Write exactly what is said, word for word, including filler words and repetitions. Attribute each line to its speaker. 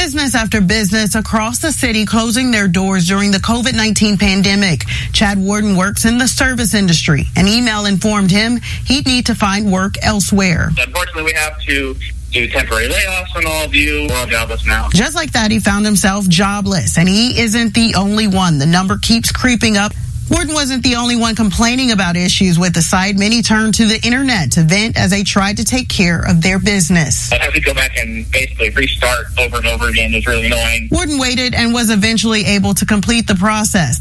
Speaker 1: Business after business across the city closing their doors during the COVID nineteen pandemic. Chad Warden works in the service industry. An email informed him he'd need to find work elsewhere.
Speaker 2: Unfortunately, we have to do temporary layoffs on all of you. We're all jobless now.
Speaker 1: Just like that, he found himself jobless, and he isn't the only one. The number keeps creeping up. Warden wasn't the only one complaining about issues with the site. Many turned to the internet to vent as they tried to take care of their business.
Speaker 2: I have to go back and basically restart over and over again. It's really annoying.
Speaker 1: Warden waited and was eventually able to complete the process.